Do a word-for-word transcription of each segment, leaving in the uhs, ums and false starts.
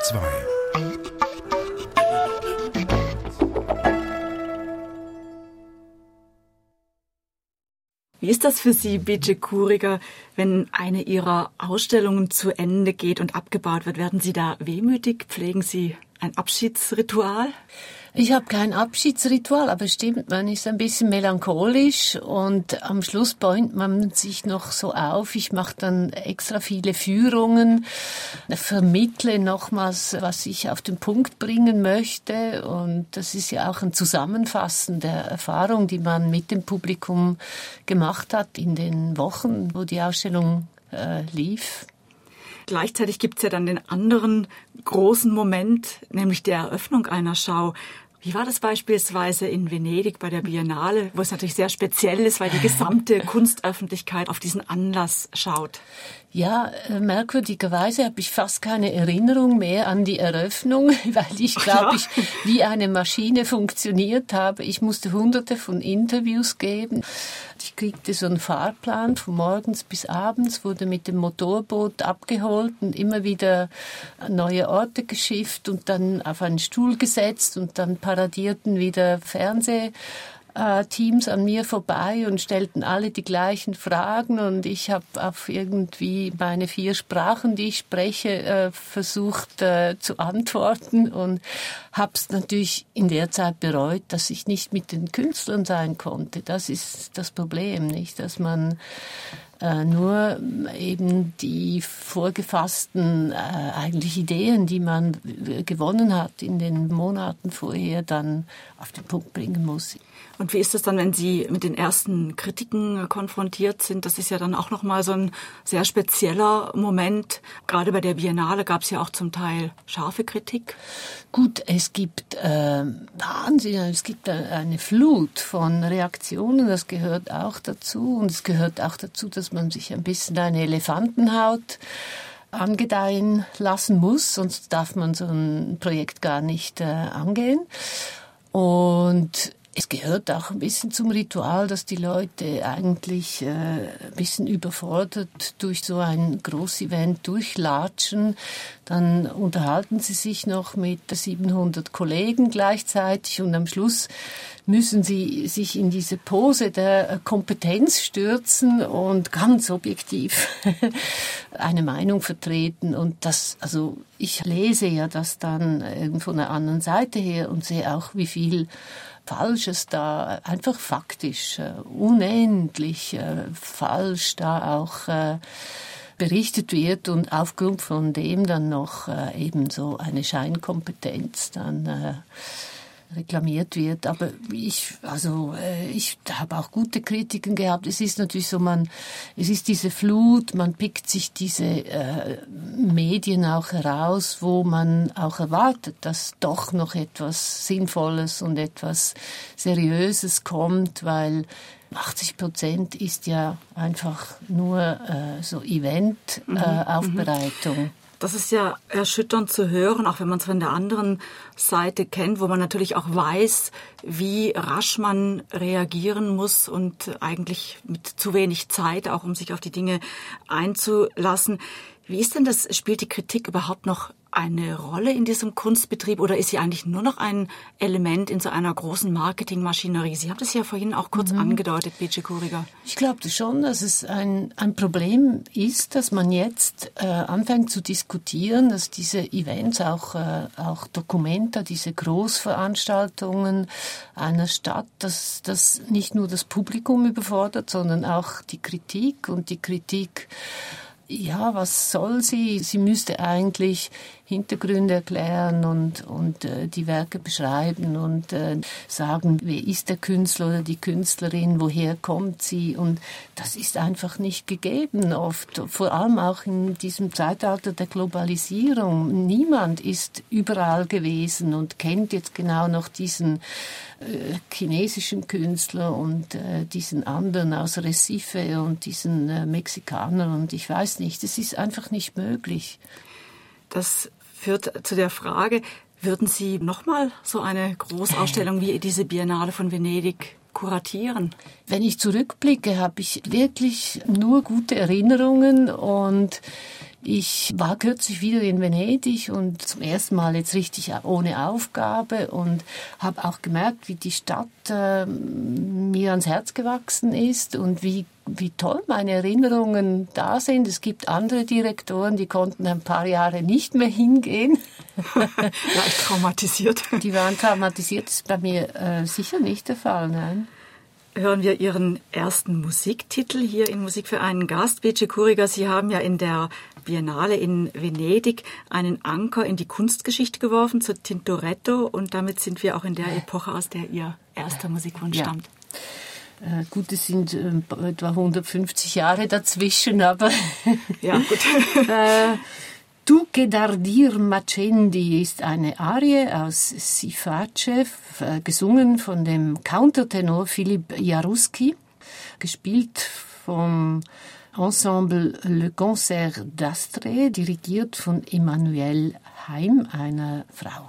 zwei. Wie ist das für Sie, Beate Kuriger, wenn eine Ihrer Ausstellungen zu Ende geht und abgebaut wird? Werden Sie da wehmütig? Pflegen Sie ein Abschiedsritual? Ich habe kein Abschiedsritual, aber stimmt, man ist ein bisschen melancholisch und am Schluss bäumt man sich noch so auf. Ich mache dann extra viele Führungen, vermittle nochmals, was ich auf den Punkt bringen möchte, und das ist ja auch ein Zusammenfassen der Erfahrung, die man mit dem Publikum gemacht hat in den Wochen, wo die Ausstellung äh, lief. Gleichzeitig gibt es ja dann den anderen großen Moment, nämlich der Eröffnung einer Schau. Wie war das beispielsweise in Venedig bei der Biennale, wo es natürlich sehr speziell ist, weil die gesamte Kunstöffentlichkeit auf diesen Anlass schaut? Ja, äh, merkwürdigerweise habe ich fast keine Erinnerung mehr an die Eröffnung, weil ich, glaube ja. ich, wie eine Maschine funktioniert habe. Ich musste hunderte von Interviews geben. Ich kriegte so einen Fahrplan von morgens bis abends, wurde mit dem Motorboot abgeholt und immer wieder an neue Orte geschifft und dann auf einen Stuhl gesetzt, und dann paradierten wieder Fernseh Teams an mir vorbei und stellten alle die gleichen Fragen, und ich habe auf irgendwie meine vier Sprachen, die ich spreche, äh, versucht äh, zu antworten, und habe es natürlich in der Zeit bereut, dass ich nicht mit den Künstlern sein konnte. Das ist das Problem, nicht, dass man äh, nur eben die vorgefassten äh, eigentlich Ideen, die man gewonnen hat in den Monaten vorher, dann auf den Punkt bringen muss. Und wie ist es dann, wenn Sie mit den ersten Kritiken konfrontiert sind? Das ist ja dann auch nochmal so ein sehr spezieller Moment. Gerade bei der Biennale gab es ja auch zum Teil scharfe Kritik. Gut, es gibt äh, Wahnsinn, es gibt eine Flut von Reaktionen, das gehört auch dazu. Und es gehört auch dazu, dass man sich ein bisschen eine Elefantenhaut angedeihen lassen muss, sonst darf man so ein Projekt gar nicht äh, angehen. Und es gehört auch ein bisschen zum Ritual, dass die Leute eigentlich äh, ein bisschen überfordert durch so ein Großevent durchlatschen. Dann unterhalten sie sich noch mit siebenhundert Kollegen gleichzeitig, und am Schluss müssen sie sich in diese Pose der Kompetenz stürzen und ganz objektiv eine Meinung vertreten. Und das, also ich lese ja das dann von der anderen Seite her und sehe auch, wie viel Falsches da, einfach faktisch, äh, unendlich äh, falsch da auch äh, berichtet wird, und aufgrund von dem dann noch äh, eben so eine Scheinkompetenz dann äh, reklamiert wird. Aber ich, also äh, ich habe auch gute Kritiken gehabt. Es ist natürlich so, man, es ist diese Flut, man pickt sich diese äh, Medien auch heraus, wo man auch erwartet, dass doch noch etwas Sinnvolles und etwas Seriöses kommt, weil achtzig Prozent ist ja einfach nur äh, so Event-Aufbereitung. Äh, Das ist ja erschütternd zu hören, auch wenn man es von der anderen Seite kennt, wo man natürlich auch weiß, wie rasch man reagieren muss und eigentlich mit zu wenig Zeit, auch um sich auf die Dinge einzulassen. Wie ist denn das? Spielt die Kritik überhaupt noch eine Rolle in diesem Kunstbetrieb, oder ist sie eigentlich nur noch ein Element in so einer großen Marketingmaschinerie? Sie haben das ja vorhin auch kurz mhm. angedeutet, Beate Kuriger. Ich glaube schon, dass es ein, ein Problem ist, dass man jetzt äh, anfängt zu diskutieren, dass diese Events, auch, äh, auch Documenta, diese Großveranstaltungen einer Stadt, dass das nicht nur das Publikum überfordert, sondern auch die Kritik, und die Kritik, ja, was soll sie? Sie müsste eigentlich Hintergründe erklären und, und äh, die Werke beschreiben und äh, sagen, wer ist der Künstler oder die Künstlerin, woher kommt sie? Und das ist einfach nicht gegeben oft, vor allem auch in diesem Zeitalter der Globalisierung. Niemand ist überall gewesen und kennt jetzt genau noch diesen äh, chinesischen Künstler und äh, diesen anderen aus Recife und diesen äh, Mexikaner, und ich weiß nicht, es ist einfach nicht möglich. Das führt zu der Frage, würden Sie nochmal so eine Großausstellung wie diese Biennale von Venedig kuratieren? Wenn ich zurückblicke, habe ich wirklich nur gute Erinnerungen, und Ich war kürzlich wieder in Venedig und zum ersten Mal jetzt richtig ohne Aufgabe und habe auch gemerkt, wie die Stadt äh, mir ans Herz gewachsen ist und wie wie toll meine Erinnerungen da sind. Es gibt andere Direktoren, die konnten ein paar Jahre nicht mehr hingehen. Leicht traumatisiert. Die waren traumatisiert. Das ist bei mir äh, sicher nicht der Fall, nein. Hören wir Ihren ersten Musiktitel hier in Musik für einen Gast. Beate Kuriger, Sie haben ja in der Biennale in Venedig einen Anker in die Kunstgeschichte geworfen zu Tintoretto und damit sind wir auch in der Epoche, aus der Ihr erster Musikwunsch ja. stammt. Äh, gut, es sind äh, etwa hundertfünfzig Jahre dazwischen, aber ja, gut. äh, Tu che dardir Macendi ist eine Arie aus Si face, äh, gesungen von dem Countertenor Philipp Jaruski, gespielt vom Ensemble Le Concert d'Astre, dirigiert von Emmanuelle Heim, einer Frau.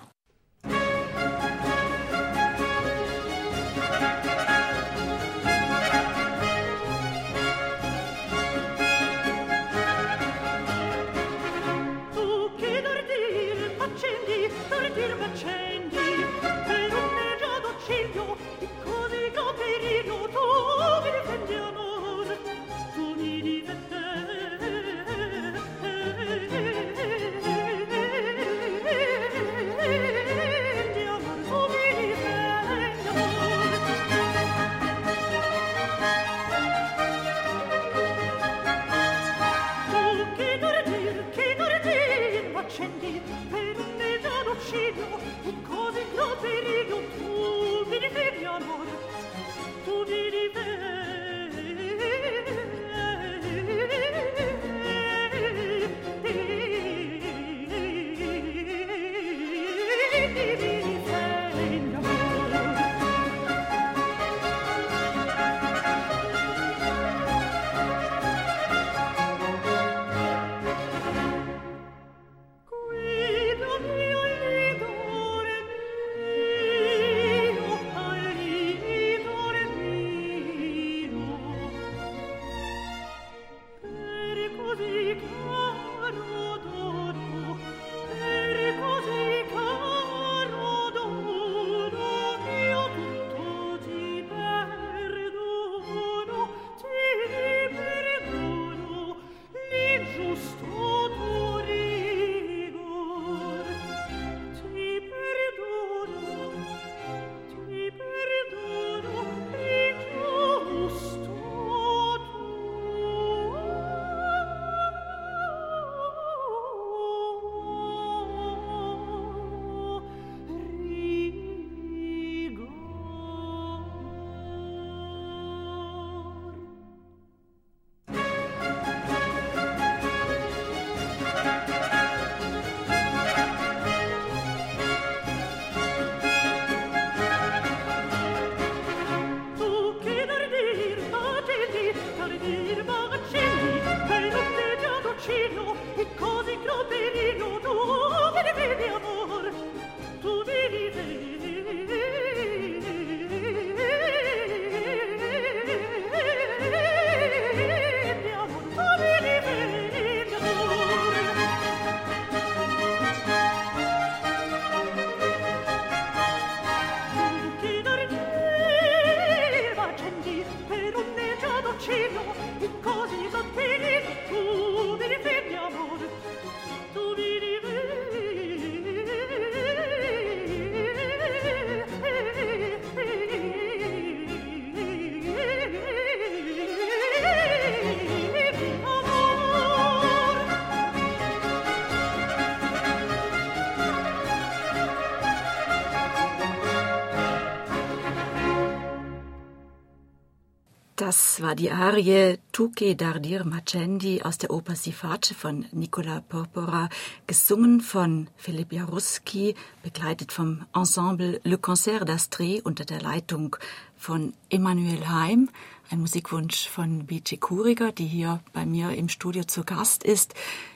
Das war die Arie Tu che dardir Macendi aus der Oper Si face von Nicola Porpora, gesungen von Philipp Jaruski, begleitet vom Ensemble Le Concert d'Astre unter der Leitung von Emmanuelle Heim, ein Musikwunsch von Beate Kuriger, die hier bei mir im Studio zu Gast ist.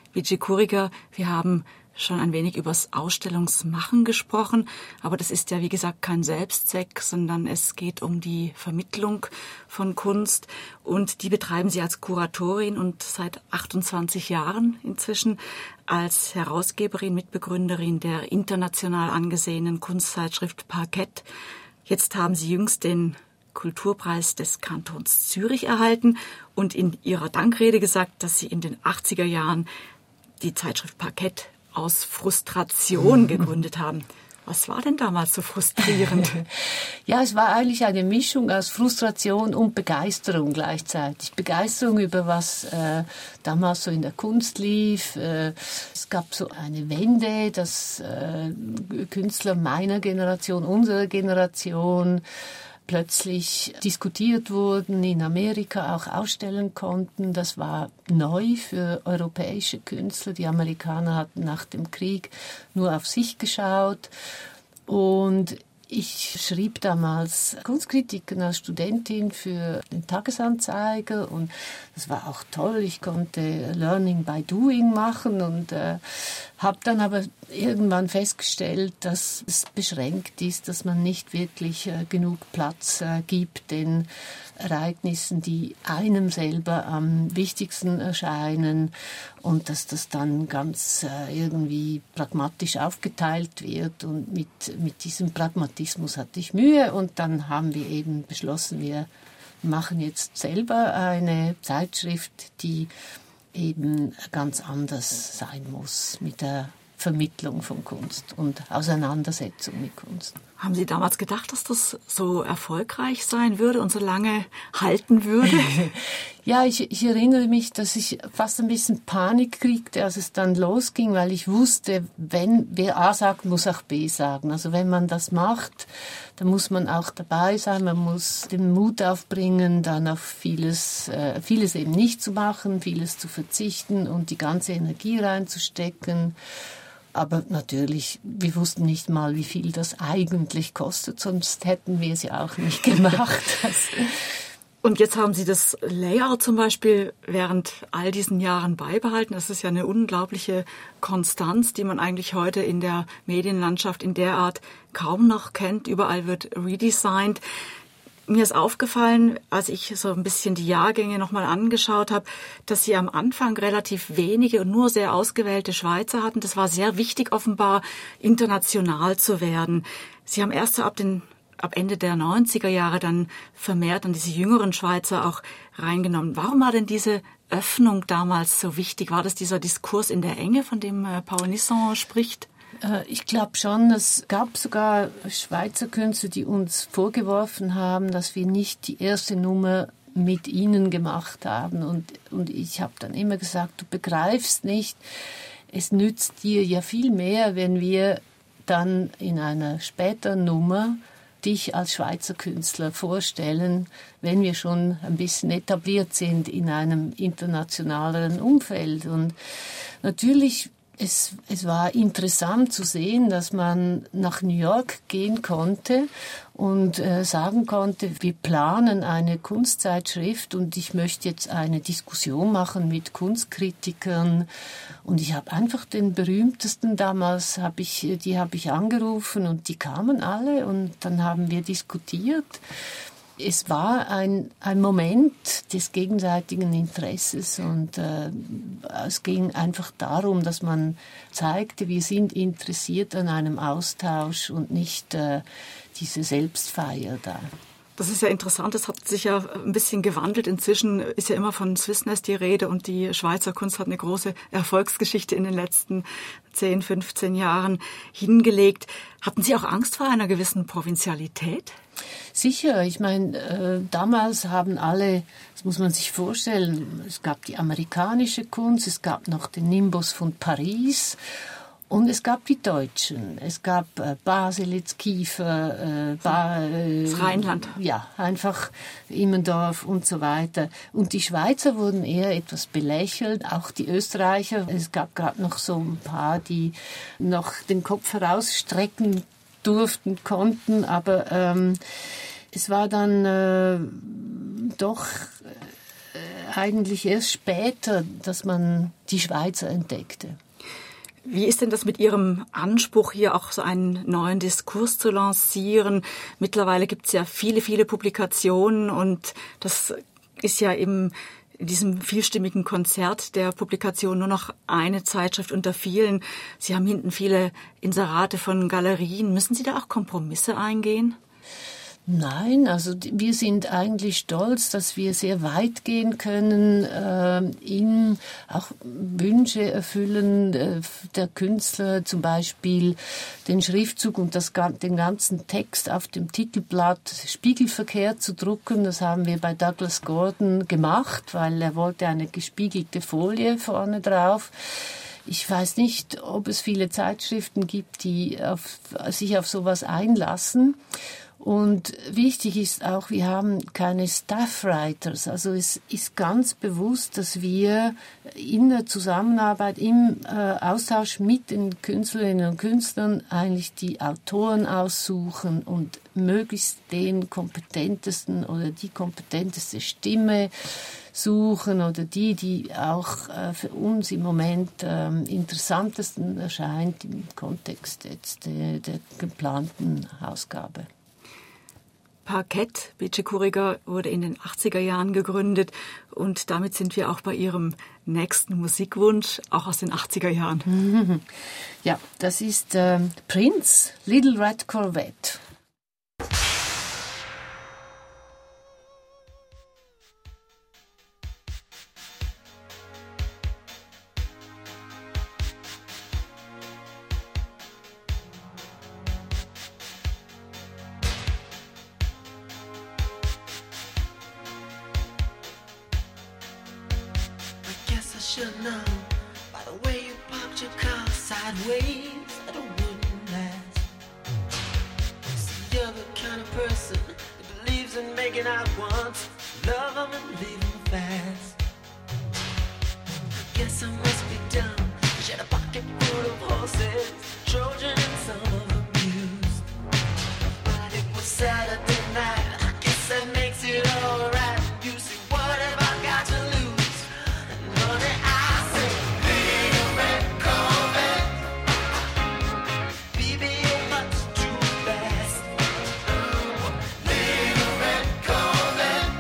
Wici Kuriger, wir haben schon ein wenig übers Ausstellungsmachen gesprochen, aber das ist ja, wie gesagt, kein Selbstzweck, sondern es geht um die Vermittlung von Kunst und die betreiben Sie als Kuratorin und seit achtundzwanzig Jahren inzwischen als Herausgeberin, Mitbegründerin der international angesehenen Kunstzeitschrift Parkett. Jetzt haben Sie jüngst den Kulturpreis des Kantons Zürich erhalten und in Ihrer Dankrede gesagt, dass Sie in den achtziger Jahren die Zeitschrift Parkett aus Frustration gegründet haben. Was war denn damals so frustrierend? Ja, es war eigentlich eine Mischung aus Frustration und Begeisterung gleichzeitig. Begeisterung über was äh, damals so in der Kunst lief. Äh, es gab so eine Wende, dass äh, Künstler meiner Generation, unserer Generation plötzlich diskutiert wurden, in Amerika auch ausstellen konnten. Das war neu für europäische Künstler. Die Amerikaner hatten nach dem Krieg nur auf sich geschaut. Und ich schrieb damals Kunstkritiken als Studentin für den Tagesanzeiger und das war auch toll. Ich konnte Learning by Doing machen und äh, habe dann aber irgendwann festgestellt, dass es beschränkt ist, dass man nicht wirklich äh, genug Platz äh, gibt den Ereignissen, die einem selber am wichtigsten erscheinen und dass das dann ganz äh, irgendwie pragmatisch aufgeteilt wird und mit, mit diesem Pragmatismus hatte ich Mühe und dann haben wir eben beschlossen, wir machen jetzt selber eine Zeitschrift, die eben ganz anders sein muss mit der Vermittlung von Kunst und Auseinandersetzung mit Kunst. Haben Sie damals gedacht, dass das so erfolgreich sein würde und so lange halten würde? Ja, ich, ich erinnere mich, dass ich fast ein bisschen Panik kriegte, als es dann losging, weil ich wusste, wenn wer A sagt, muss auch B sagen. Also wenn man das macht, dann muss man auch dabei sein, man muss den Mut aufbringen, dann auf vieles, äh, vieles eben nicht zu machen, vieles zu verzichten und die ganze Energie reinzustecken. Aber natürlich, wir wussten nicht mal, wie viel das eigentlich kostet, sonst hätten wir es ja auch nicht gemacht. Und jetzt haben Sie das Layout zum Beispiel während all diesen Jahren beibehalten. Das ist ja eine unglaubliche Konstanz, die man eigentlich heute in der Medienlandschaft in der Art kaum noch kennt. Überall wird redesigned. Mir ist aufgefallen, als ich so ein bisschen die Jahrgänge nochmal angeschaut habe, dass Sie am Anfang relativ wenige und nur sehr ausgewählte Schweizer hatten. Das war sehr wichtig, offenbar international zu werden. Sie haben erst so ab den ab Ende der neunziger Jahre dann vermehrt an diese jüngeren Schweizer auch reingenommen. Warum war denn diese Öffnung damals so wichtig? War das dieser Diskurs in der Enge, von dem Paul Nisson spricht? Ich glaube schon, es gab sogar Schweizer Künstler, die uns vorgeworfen haben, dass wir nicht die erste Nummer mit ihnen gemacht haben. Und, und ich habe dann immer gesagt, du begreifst nicht, es nützt dir ja viel mehr, wenn wir dann in einer späteren Nummer dich als Schweizer Künstler vorstellen, wenn wir schon ein bisschen etabliert sind in einem internationaleren Umfeld. Und natürlich Es, es war interessant zu sehen, dass man nach New York gehen konnte und äh, sagen konnte, wir planen eine Kunstzeitschrift und ich möchte jetzt eine Diskussion machen mit Kunstkritikern. Und ich habe einfach den berühmtesten damals, hab ich, die habe ich angerufen und die kamen alle und dann haben wir diskutiert. Es war ein, ein Moment des gegenseitigen Interesses und äh, es ging einfach darum, dass man zeigte, wir sind interessiert an einem Austausch und nicht äh, diese Selbstfeier da. Das ist ja interessant, das hat sich ja ein bisschen gewandelt. Inzwischen ist ja immer von Swissness die Rede und die Schweizer Kunst hat eine große Erfolgsgeschichte in den letzten zehn, fünfzehn Jahren hingelegt. Hatten Sie auch Angst vor einer gewissen Provinzialität? Sicher, ich meine, äh, damals haben alle, das muss man sich vorstellen, es gab die amerikanische Kunst, es gab noch den Nimbus von Paris. Und es gab die Deutschen, es gab äh, Baselitz, Kiefer, äh, ba, äh, das Rheinland. Ja, einfach Immendorf und so weiter. Und die Schweizer wurden eher etwas belächelt, auch die Österreicher. Es gab gerade noch so ein paar, die noch den Kopf herausstrecken durften, konnten, aber ähm, es war dann äh, doch eigentlich erst später, dass man die Schweizer entdeckte. Wie ist denn das mit Ihrem Anspruch, hier auch so einen neuen Diskurs zu lancieren? Mittlerweile gibt es ja viele, viele Publikationen und das ist ja eben in diesem vielstimmigen Konzert der Publikation nur noch eine Zeitschrift unter vielen. Sie haben hinten viele Inserate von Galerien. Müssen Sie da auch Kompromisse eingehen? Nein, also wir sind eigentlich stolz, dass wir sehr weit gehen können, äh, in auch Wünsche erfüllen äh, der Künstler, zum Beispiel den Schriftzug und das, den ganzen Text auf dem Titelblatt spiegelverkehrt zu drucken. Das haben wir bei Douglas Gordon gemacht, weil er wollte eine gespiegelte Folie vorne drauf. Ich weiß nicht, ob es viele Zeitschriften gibt, die auf, sich auf sowas einlassen. Und wichtig ist auch, wir haben keine Staff-Writers. Also es ist ganz bewusst, dass wir in der Zusammenarbeit, im äh, Austausch mit den Künstlerinnen und Künstlern eigentlich die Autoren aussuchen und möglichst den kompetentesten oder die kompetenteste Stimme suchen oder die, die auch äh, für uns im Moment ähm, interessantesten erscheint im Kontext jetzt der, der geplanten Ausgabe. Parkett, Beate Kuriger, wurde in den achtziger Jahren gegründet und damit sind wir auch bei Ihrem nächsten Musikwunsch, auch aus den achtziger Jahren. Ja, das ist ähm, Prince, Little Red Corvette. Should know by the way you parked your car sideways that it wouldn't last. See, you're the kind of person that believes in making out once, love them and leave them fast. I guess I must be dumb. She had a pocket full of horses, Trojan and some of them used. But it was Saturday night, I guess that makes it alright. You see, what have I got to lose? Honey, I say, little red Corvette, baby, you're much too fast. Ooh, little red Corvette,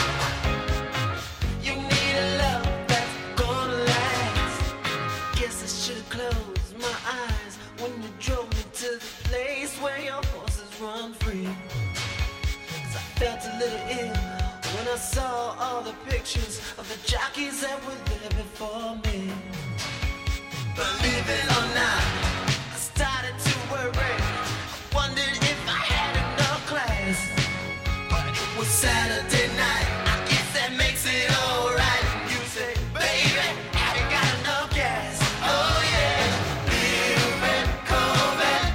you need a love that's gonna last. Guess I should've closed my eyes when you drove me to the place where your horses run free. 'Cause I felt a little ill when I saw all the pictures of the jockeys that were there before me. Believe it or not, I started to worry. I wondered if I had enough class. But it was Saturday night, I guess that makes it alright. You say, baby, have you got enough gas? Oh yeah, little red Corvette,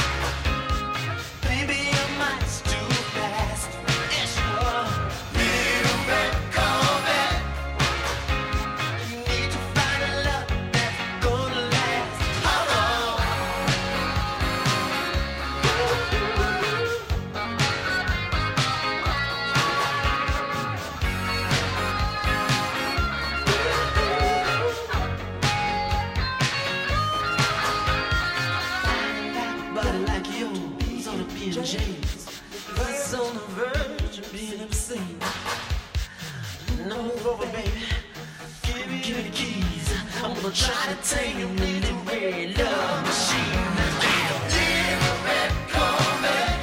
baby, you're much too fast. Yes, you are. Little red Corvette, you need to find a love that's gonna last. Oh, oh. Body like yours on a P and J's, it's on the verge of being obscene. No, move over, baby. Give me, give me the keys. I'm gonna try to tame your little red love machine. Little red Corvette,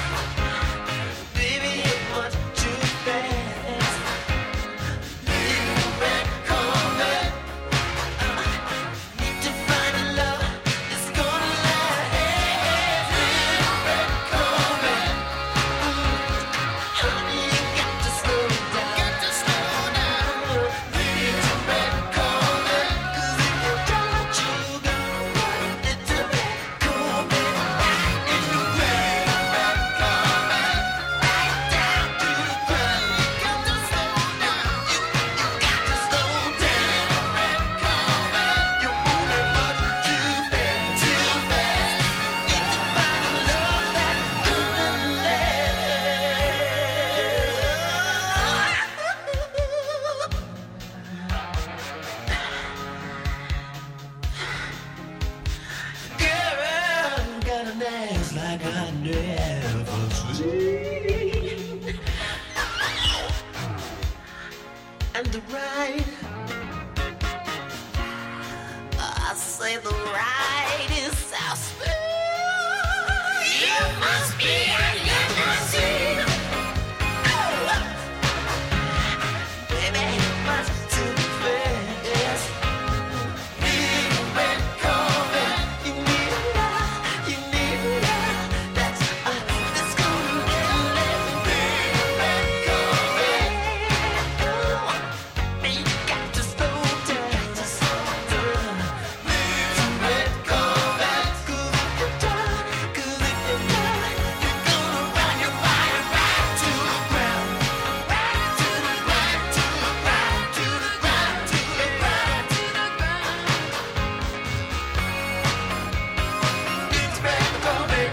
baby, you're much too fast. Little red Corvette, need to find a love that's gonna last. Little red Corvette, honey, you got to slow down. Got to slow down. Little red Corvette, 'cause if you don't, you go. fast like I never sleep. And the ride, I say the ride is so smooth. You must be a limousine. Oh, baby, much too fast. Need a red Corvette. You need a lot, you need a lot. That's uh, that's gonna get me. Need a red Corvette. Oh, you got to slow down, to slow down. Need a red Corvette. 'Cause if you die, 'cause if you die, you're gonna run your body right to the ground, right to the ground, to the ground, to the ground, to the ground, to the ground. It's red Corvette.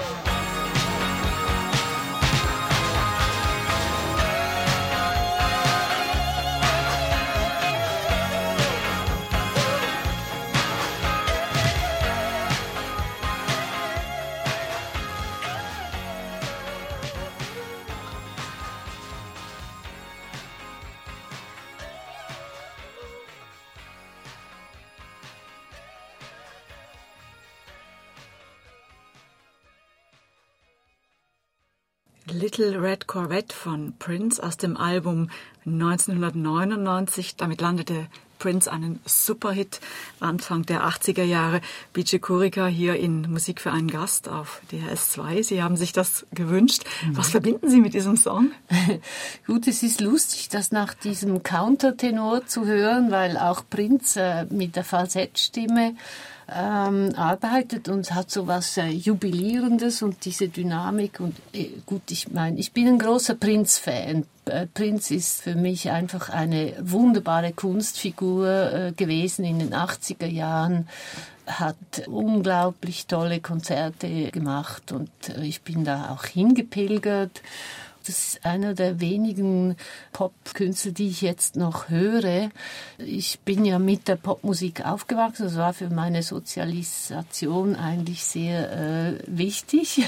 Little Red Corvette von Prince aus dem Album neunzehnhundertneunundneunzig. Damit landete Prince einen Superhit Anfang der achtziger Jahre. Bici Kurica hier in Musik für einen Gast auf D H S zwei. Sie haben sich das gewünscht. Mhm. Was verbinden Sie mit diesem Song? Gut, es ist lustig, das nach diesem Countertenor zu hören, weil auch Prince äh, mit der Falsettstimme ähm, arbeitet und hat so was äh, Jubilierendes und diese Dynamik. Und äh, gut, ich meine, ich bin ein großer Prince-Fan. Äh, Prince ist für mich einfach eine wunderbare Kunstfigur äh, gewesen in den achtziger Jahren, hat unglaublich tolle Konzerte gemacht und äh, ich bin da auch hingepilgert. Das ist einer der wenigen Popkünstler, die ich jetzt noch höre. Ich bin ja mit der Popmusik aufgewachsen. Das war für meine Sozialisation eigentlich sehr äh, wichtig.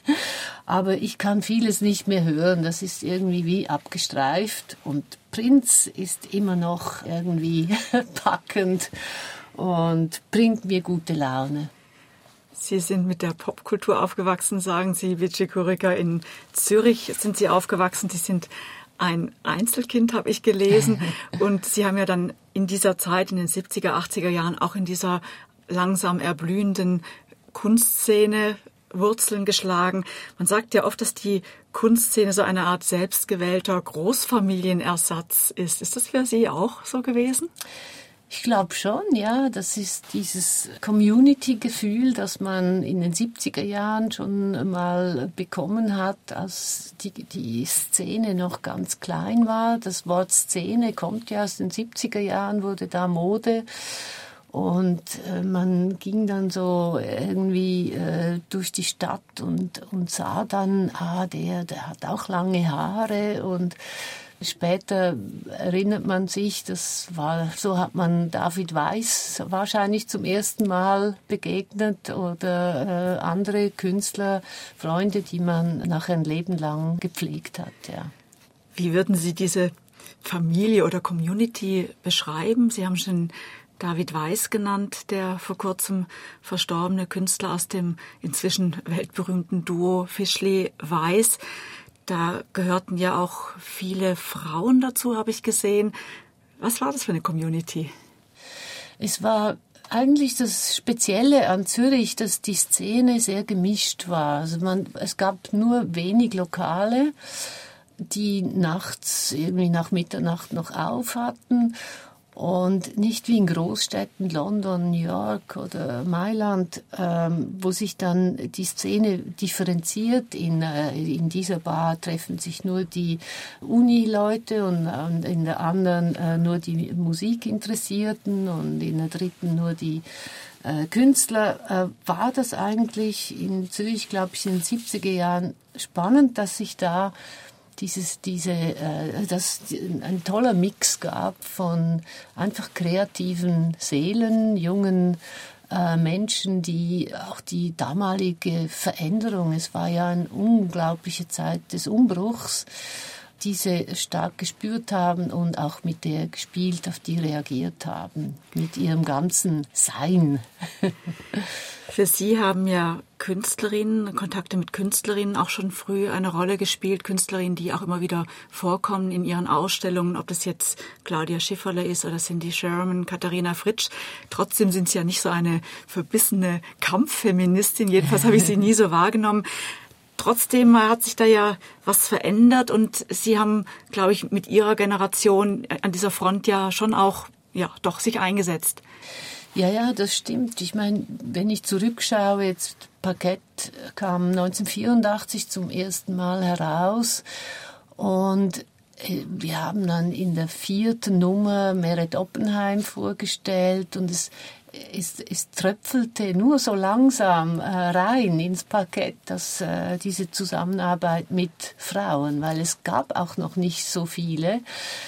Aber ich kann vieles nicht mehr hören. Das ist irgendwie wie abgestreift. Und Prince ist immer noch irgendwie packend und bringt mir gute Laune. Sie sind mit der Popkultur aufgewachsen, sagen Sie, Bici Kurica. In Zürich sind Sie aufgewachsen. Sie sind ein Einzelkind, habe ich gelesen. Und Sie haben ja dann in dieser Zeit, in den siebziger, achtziger Jahren, auch in dieser langsam erblühenden Kunstszene Wurzeln geschlagen. Man sagt ja oft, dass die Kunstszene so eine Art selbstgewählter Großfamilienersatz ist. Ist das für Sie auch so gewesen? Ich glaube schon, ja. Das ist dieses Community-Gefühl, das man in den siebziger Jahren schon mal bekommen hat, als die, die Szene noch ganz klein war. Das Wort Szene kommt ja aus den siebziger Jahren, wurde da Mode. Und äh, man ging dann so irgendwie äh, durch die Stadt und, und sah dann, ah, der, der hat auch lange Haare und später erinnert man sich, das war, so hat man David Weiss wahrscheinlich zum ersten Mal begegnet oder äh, andere Künstler, Freunde, die man nachher ein Leben lang gepflegt hat, ja. Wie würden Sie diese Familie oder Community beschreiben? Sie haben schon David Weiss genannt, der vor kurzem verstorbene Künstler aus dem inzwischen weltberühmten Duo Fischli-Weiss. Da gehörten ja auch viele Frauen dazu, habe ich gesehen. Was war das für eine Community? Es war eigentlich das Spezielle an Zürich, dass die Szene sehr gemischt war. Also man, es gab nur wenig Lokale, die nachts, irgendwie nach Mitternacht noch auf hatten. Und nicht wie in Großstädten, London, New York oder Mailand, ähm, wo sich dann die Szene differenziert. In, äh, in dieser Bar treffen sich nur die Uni-Leute und, und in der anderen äh, nur die Musikinteressierten und in der dritten nur die äh, Künstler. Äh, war das eigentlich in Zürich, glaube ich, in den siebziger Jahren spannend, dass sich da dieses, diese, äh, dass ein toller Mix gab von einfach kreativen Seelen, jungen äh, Menschen, die auch die damalige Veränderung, es war ja eine unglaubliche Zeit des Umbruchs, diese stark gespürt haben und auch mit der gespielt, auf die reagiert haben, mit ihrem ganzen Sein. Für Sie haben ja Künstlerinnen, Kontakte mit Künstlerinnen auch schon früh eine Rolle gespielt. Künstlerinnen, die auch immer wieder vorkommen in Ihren Ausstellungen, ob das jetzt Claudia Schifferle ist oder Cindy Sherman, Katharina Fritsch. Trotzdem sind Sie ja nicht so eine verbissene Kampffeministin. Jedenfalls habe ich Sie nie so wahrgenommen. Trotzdem hat sich da ja was verändert und Sie haben, glaube ich, mit Ihrer Generation an dieser Front ja schon auch, ja, doch sich eingesetzt. Ja, ja, das stimmt. Ich meine, wenn ich zurückschaue, jetzt Parkett kam neunzehnhundertvierundachtzig zum ersten Mal heraus und wir haben dann in der vierten Nummer Meret Oppenheim vorgestellt und es Es, es tröpfelte nur so langsam äh, rein ins Parkett, dass äh, diese Zusammenarbeit mit Frauen, weil es gab auch noch nicht so viele.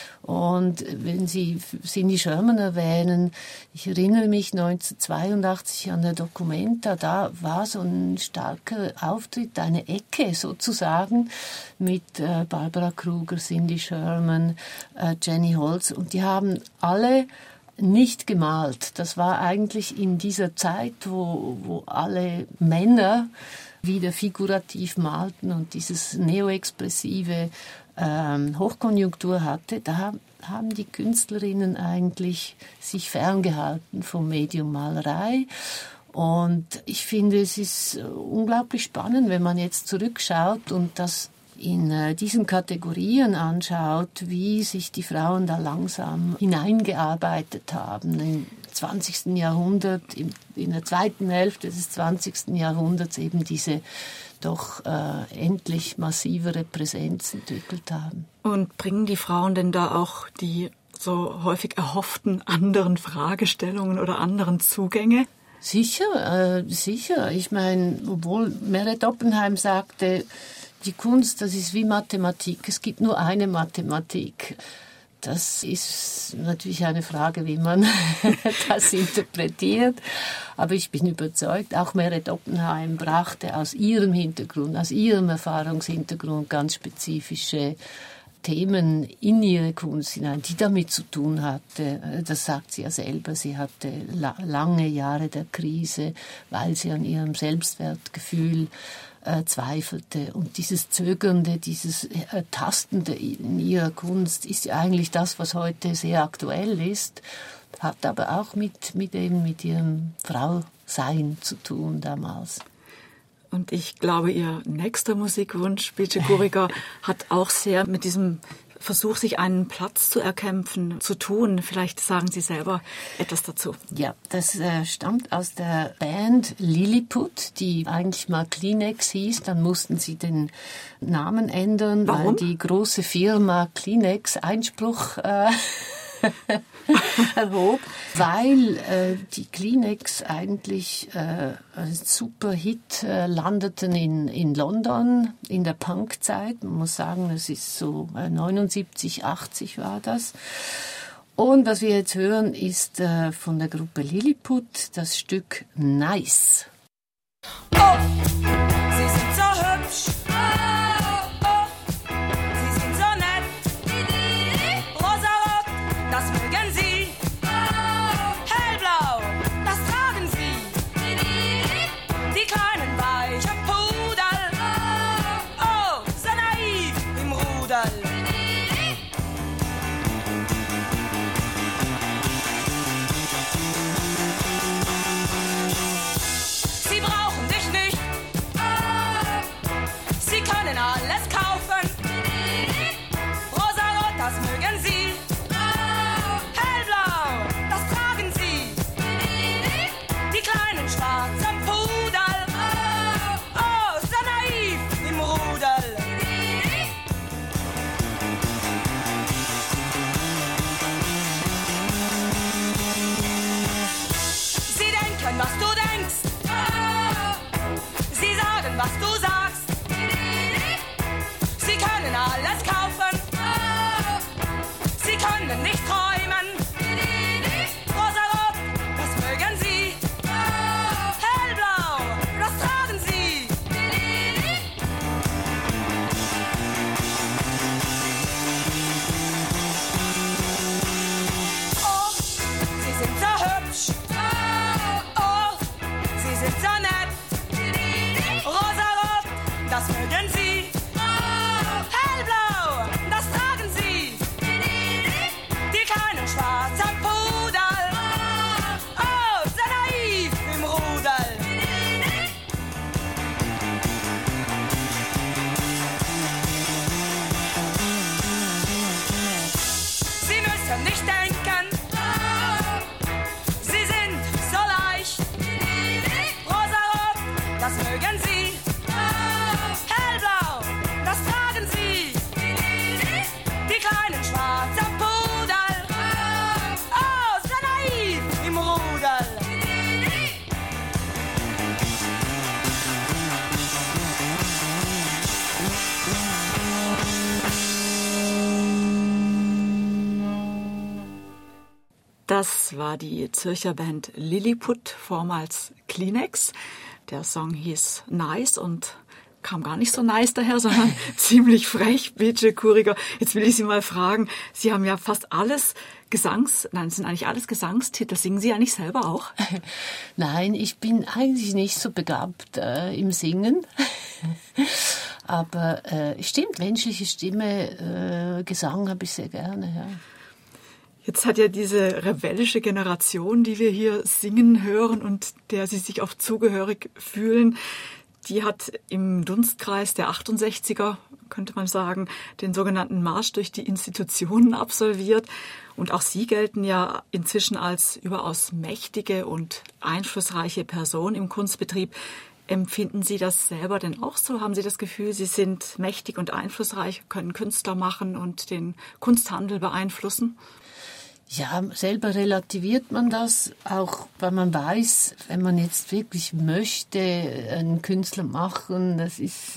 Und wenn Sie Cindy Sherman erwähnen, ich erinnere mich neunzehnhundertzweiundachtzig an der Documenta, da war so ein starker Auftritt, eine Ecke sozusagen mit äh, Barbara Kruger, Cindy Sherman, äh, Jenny Holz und die haben alle nicht gemalt. Das war eigentlich in dieser Zeit, wo, wo alle Männer wieder figurativ malten und dieses neoexpressive ähm, Hochkonjunktur hatte, da haben die Künstlerinnen eigentlich sich ferngehalten vom Medium Malerei. Und ich finde, es ist unglaublich spannend, wenn man jetzt zurückschaut und das in äh, diesen Kategorien anschaut, wie sich die Frauen da langsam hineingearbeitet haben. Im zwanzigsten Jahrhundert, in, in der zweiten Hälfte des zwanzigsten Jahrhunderts eben diese doch äh, endlich massivere Präsenz entwickelt haben. Und bringen die Frauen denn da auch die so häufig erhofften anderen Fragestellungen oder anderen Zugänge? Sicher, äh, sicher. Ich meine, obwohl Meret Oppenheim sagte, die Kunst, das ist wie Mathematik. Es gibt nur eine Mathematik. Das ist natürlich eine Frage, wie man das interpretiert. Aber ich bin überzeugt, auch Meret Oppenheim brachte aus ihrem Hintergrund, aus ihrem Erfahrungshintergrund ganz spezifische Themen in ihre Kunst hinein, die damit zu tun hatte. Das sagt sie ja selber. Sie hatte la- lange Jahre der Krise, weil sie an ihrem Selbstwertgefühl äh, zweifelte. Und dieses Zögernde, dieses äh, Tastende in ihrer Kunst ist ja eigentlich das, was heute sehr aktuell ist, hat aber auch mit, mit, eben mit ihrem Frausein zu tun damals. Und ich glaube, Ihr nächster Musikwunsch, Bice Kuriga, hat auch sehr mit diesem Versuch, sich einen Platz zu erkämpfen, zu tun. Vielleicht sagen Sie selber etwas dazu. Ja, das äh, stammt aus der Band Lilliput, die eigentlich mal Kleenex hieß. Dann mussten sie den Namen ändern, Warum? Weil die große Firma Kleenex Einspruch äh, erhob, weil äh, die Kleenex eigentlich äh, ein super Hit äh, landeten in, in London in der Punkzeit. Man muss sagen, es ist so äh, neunundsiebzig, achtzig war das. Und was wir jetzt hören, ist äh, von der Gruppe Lilliput das Stück Nice. Oh, sie sind so hübsch. Oh, oh, sie sind so nett. Rosarot, das mögen sie. Hellblau, das tragen sie. Die kleinen weichen Pudel. Oh, so naiv im Rudel. Sie brauchen dich nicht. Sie können alles kaufen. Rosarot, das mögen sie. Hellblau, das tragen sie. Die kleinen schwarzen Pudel. Oh, so naiv im Rudel. Sie denken, was du denkst. Sie sagen, was du sagst. Sie können alles kaufen. Sie können nicht träumen. Rosarot, das mögen sie. mögen Sie. Hellblau, das tragen Sie. Die kleinen schwarzen Pudel. Oh, so naiv im Rudel. Das war die Zürcher Band Lilliput, vormals Kleenex. Der Song hieß Nice und kam gar nicht so nice daher, sondern ziemlich frech. Beate Kuriger, jetzt will ich Sie mal fragen, Sie haben ja fast alles Gesangs, nein, es sind eigentlich alles Gesangstitel. Singen Sie eigentlich selber auch? Nein, ich bin eigentlich nicht so begabt äh, im Singen. Aber äh, stimmt, menschliche Stimme, äh, Gesang habe ich sehr gerne, ja. Jetzt hat ja diese rebellische Generation, die wir hier singen hören und der Sie sich auch zugehörig fühlen, die hat im Dunstkreis der achtundsechziger, könnte man sagen, den sogenannten Marsch durch die Institutionen absolviert. Und auch Sie gelten ja inzwischen als überaus mächtige und einflussreiche Person im Kunstbetrieb. Empfinden Sie das selber denn auch so? Haben Sie das Gefühl, Sie sind mächtig und einflussreich, können Künstler machen und den Kunsthandel beeinflussen? Ja, selber relativiert man das, auch weil man weiß, wenn man jetzt wirklich möchte, einen Künstler machen, das ist,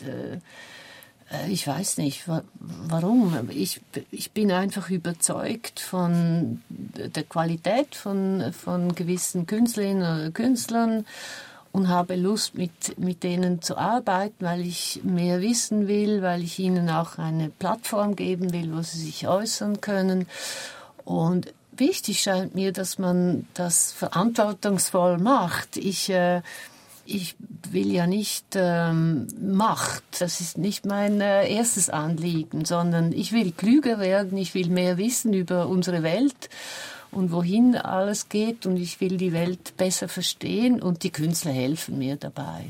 äh, ich weiß nicht, wa- warum. Ich, ich bin einfach überzeugt von der Qualität von, von gewissen Künstlerinnen oder Künstlern und habe Lust, mit, mit denen zu arbeiten, weil ich mehr wissen will, weil ich ihnen auch eine Plattform geben will, wo sie sich äußern können. Und wichtig scheint mir, dass man das verantwortungsvoll macht. Ich, äh, ich will ja nicht ähm, Macht, das ist nicht mein äh, erstes Anliegen, sondern ich will klüger werden, ich will mehr wissen über unsere Welt und wohin alles geht und ich will die Welt besser verstehen und die Künstler helfen mir dabei.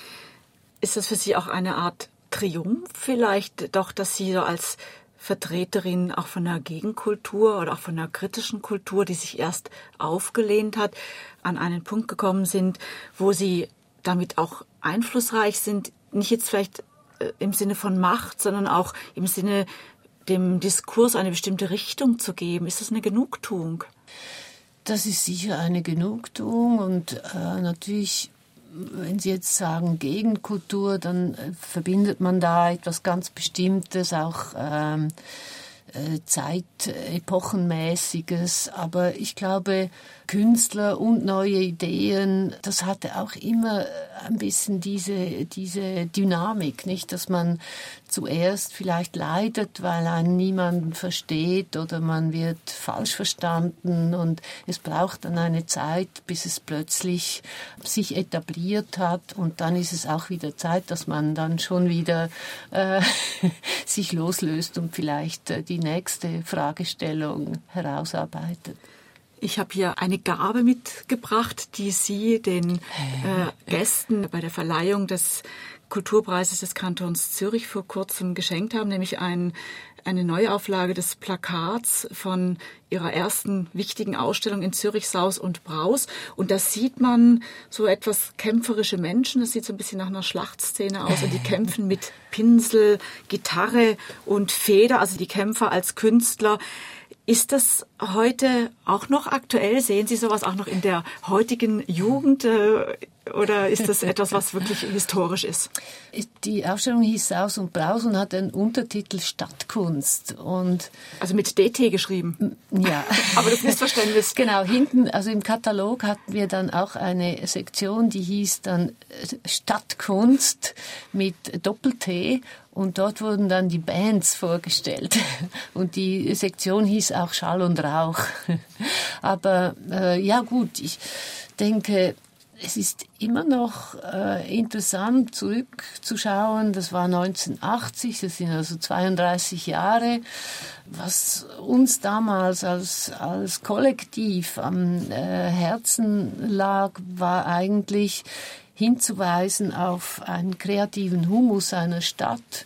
Ist das für Sie auch eine Art Triumph vielleicht doch, dass Sie so als Vertreterin auch von einer Gegenkultur oder auch von einer kritischen Kultur, die sich erst aufgelehnt hat, an einen Punkt gekommen sind, wo Sie damit auch einflussreich sind, nicht jetzt vielleicht äh, im Sinne von Macht, sondern auch im Sinne, dem Diskurs eine bestimmte Richtung zu geben? Ist das eine Genugtuung? Das ist sicher eine Genugtuung und äh, natürlich, wenn Sie jetzt sagen Gegenkultur, dann äh, verbindet man da etwas ganz Bestimmtes, auch ähm, äh, Zeit-Epochenmäßiges. Aber ich glaube, Künstler und neue Ideen, das hatte auch immer ein bisschen diese, diese Dynamik, nicht? Dass man zuerst vielleicht leidet, weil einen niemand versteht oder man wird falsch verstanden und es braucht dann eine Zeit, bis es plötzlich sich etabliert hat und dann ist es auch wieder Zeit, dass man dann schon wieder äh, sich loslöst und vielleicht äh, die nächste Fragestellung herausarbeitet. Ich habe hier eine Gabe mitgebracht, die Sie den äh, Gästen bei der Verleihung des Kulturpreises des Kantons Zürich vor kurzem geschenkt haben, nämlich ein, eine Neuauflage des Plakats von Ihrer ersten wichtigen Ausstellung in Zürich, Saus und Braus. Und da sieht man so etwas kämpferische Menschen, das sieht so ein bisschen nach einer Schlachtszene aus und die kämpfen mit Pinsel, Gitarre und Feder, also die Kämpfer als Künstler. Ist das heute auch noch aktuell? Sehen Sie sowas auch noch in der heutigen Jugend äh, oder ist das etwas, was wirklich historisch ist? Die Ausstellung hieß Saus und Braus und hat den Untertitel Stadtkunst. Und also mit D T geschrieben? Ja. Aber das Missverständnis. Genau, hinten, also im Katalog hatten wir dann auch eine Sektion, die hieß dann Stadtkunst mit Doppel-T. Und dort wurden dann die Bands vorgestellt. Und die Sektion hieß auch Schall und Rauch. Aber äh, ja gut, ich denke, es ist immer noch äh, interessant zurückzuschauen. Das war neunzehnhundertachtzig, das sind also zweiunddreißig Jahre. Was uns damals als, als Kollektiv am äh, Herzen lag, war eigentlich hinzuweisen auf einen kreativen Humus einer Stadt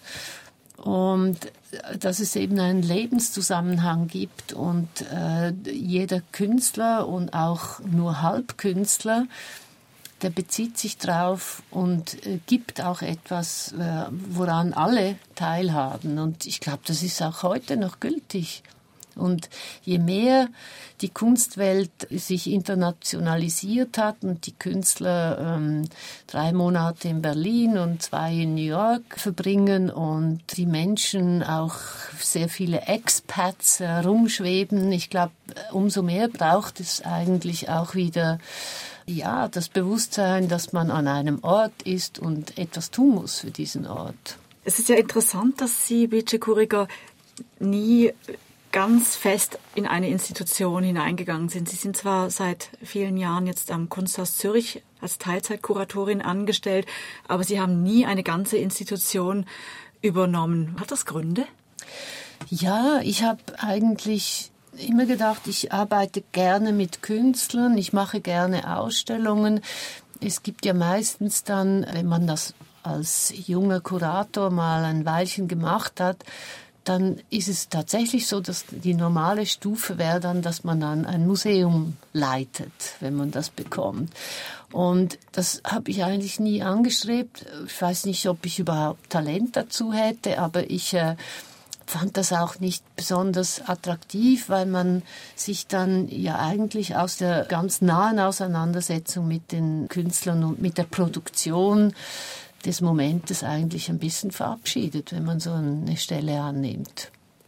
und dass es eben einen Lebenszusammenhang gibt und äh, jeder Künstler und auch nur Halbkünstler, der bezieht sich drauf und äh, gibt auch etwas, äh, woran alle teilhaben. Und ich glaube, das ist auch heute noch gültig. Und je mehr die Kunstwelt sich internationalisiert hat und die Künstler ähm, drei Monate in Berlin und zwei in New York verbringen und die Menschen auch sehr viele Expats äh, rumschweben, ich glaube, umso mehr braucht es eigentlich auch wieder ja, das Bewusstsein, dass man an einem Ort ist und etwas tun muss für diesen Ort. Es ist ja interessant, dass Sie, Beate Kuriger, nie ganz fest in eine Institution hineingegangen sind. Sie sind zwar seit vielen Jahren jetzt am Kunsthaus Zürich als Teilzeitkuratorin angestellt, aber Sie haben nie eine ganze Institution übernommen. Hat das Gründe? Ja, ich habe eigentlich immer gedacht, ich arbeite gerne mit Künstlern, ich mache gerne Ausstellungen. Es gibt ja meistens dann, wenn man das als junger Kurator mal ein Weilchen gemacht hat, dann ist es tatsächlich so, dass die normale Stufe wäre dann, dass man dann ein Museum leitet, wenn man das bekommt. Und das habe ich eigentlich nie angestrebt. Ich weiß nicht, ob ich überhaupt Talent dazu hätte, aber ich äh, fand das auch nicht besonders attraktiv, weil man sich dann ja eigentlich aus der ganz nahen Auseinandersetzung mit den Künstlern und mit der Produktion des Momentes eigentlich ein bisschen verabschiedet, wenn man so eine Stelle annimmt.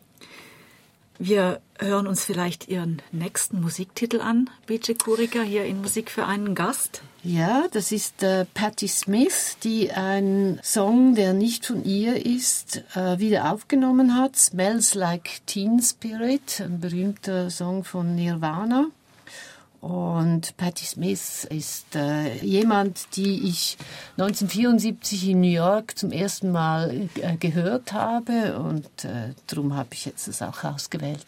Wir hören uns vielleicht Ihren nächsten Musiktitel an, Beate Kuriger, hier in Musik für einen Gast. Ja, das ist äh, Patti Smith, die einen Song, der nicht von ihr ist, äh, wieder aufgenommen hat. Smells Like Teen Spirit, ein berühmter Song von Nirvana. Und Patti Smith ist äh, jemand, die ich neunzehnhundertvierundsiebzig in New York zum ersten Mal äh, gehört habe. Und äh, darum habe ich jetzt das auch ausgewählt.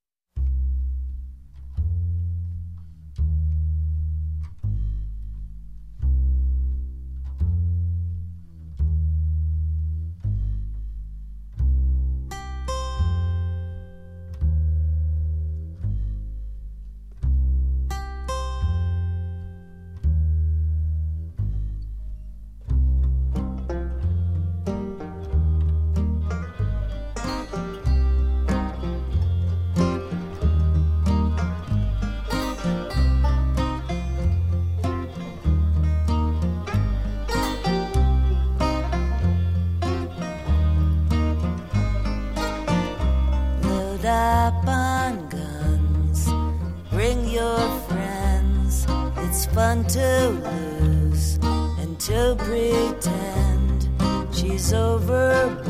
Fun to lose and to pretend she's overboard,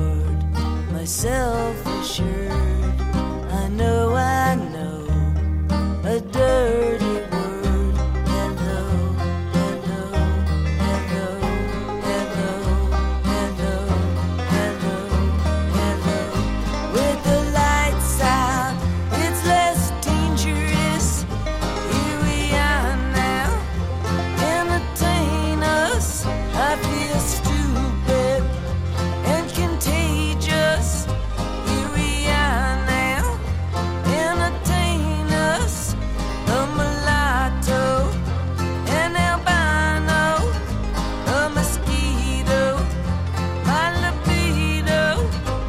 myself assured. I know, I know, a dirty word. Hello, hello, hello, hello, hello, hello, hello. With the lights out, it's less dangerous. Here we are now, entertain us. I feel stupid and contagious. Here we are now, entertain us. A mulatto, an albino, a mosquito, my libido.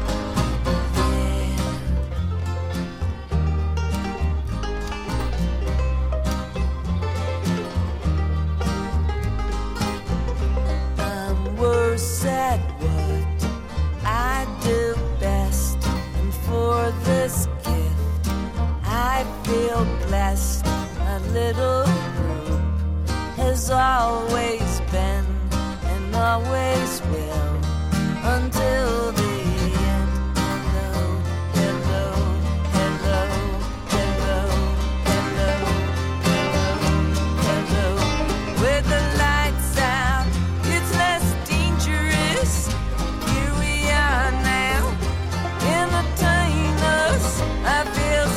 I'm worse at what I do best, and for this gift I feel blessed. My little group has always been and always will until the end. Hello, hello, hello, hello, hello, hello, hello. With the lights out, it's less dangerous. Here we are now, entertain us. I feel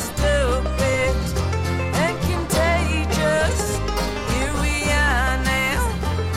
stupid and contagious. Here we are now,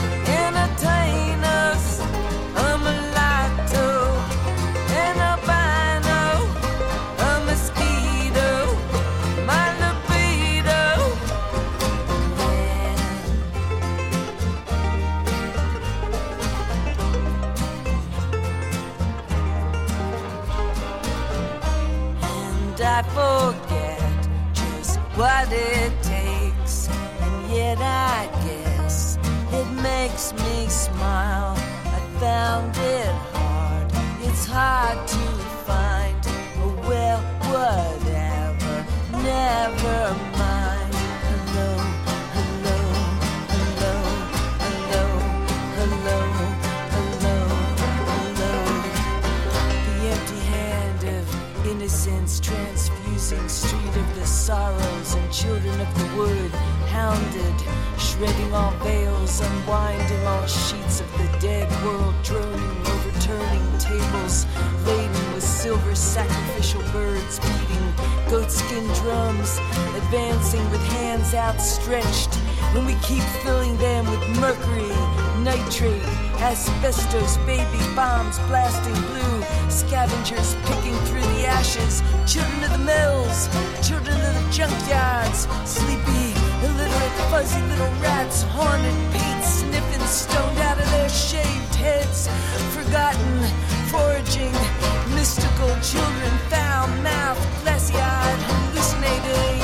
I forget just what it takes, and yet I guess it makes me smile. I found it hard, it's hard to find, oh well, whatever, never mind. Hello, hello, hello, hello, hello, hello, hello. The empty hand of innocence transfusing street of the sorrows and children of the wood, hounded, shredding all veils, unwinding all sheets of the dead world, droning, overturning tables laden with silver sacrificial birds, beating goatskin drums, advancing with hands outstretched, when we keep filling them with mercury, nitrate, asbestos, baby bombs blasting blue, scavengers picking through the ashes, children of the mills, children of the junkyards, sleepy, illiterate, fuzzy little rats, haunted, paint sniffing, stoned out of their shaved heads, forgotten, foraging, mystical children, foul-mouthed, glassy-eyed, hallucinating.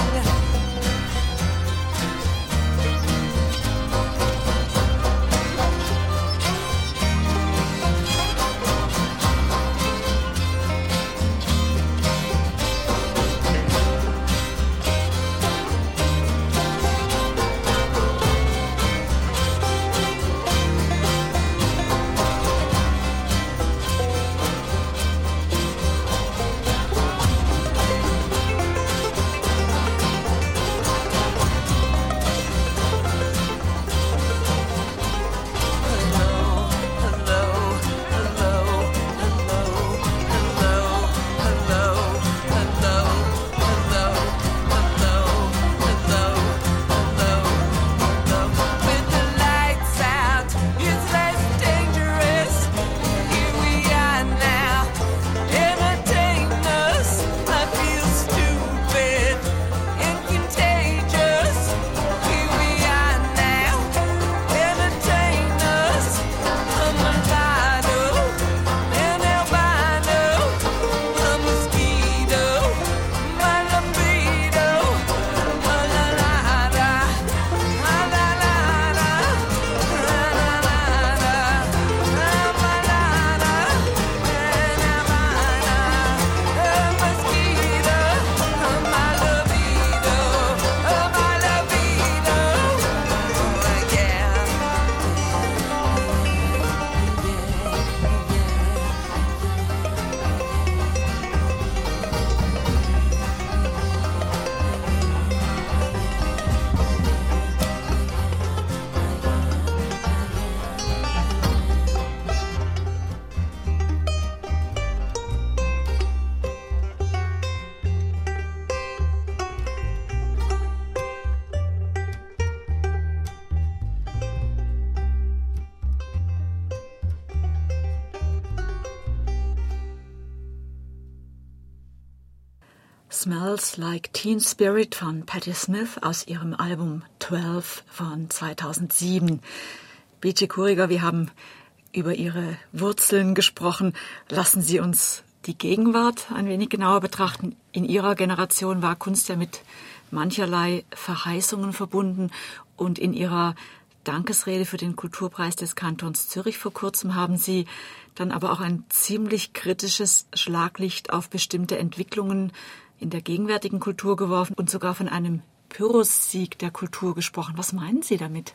Smells Like Teen Spirit von Patti Smith aus ihrem Album zwölf von zweitausendsieben. Beate Kuriger, wir haben über Ihre Wurzeln gesprochen. Lassen Sie uns die Gegenwart ein wenig genauer betrachten. In Ihrer Generation war Kunst ja mit mancherlei Verheißungen verbunden, und in Ihrer Dankesrede für den Kulturpreis des Kantons Zürich vor kurzem haben Sie dann aber auch ein ziemlich kritisches Schlaglicht auf bestimmte Entwicklungen in der gegenwärtigen Kultur geworfen und sogar von einem Pyrrhus-Sieg der Kultur gesprochen. Was meinen Sie damit?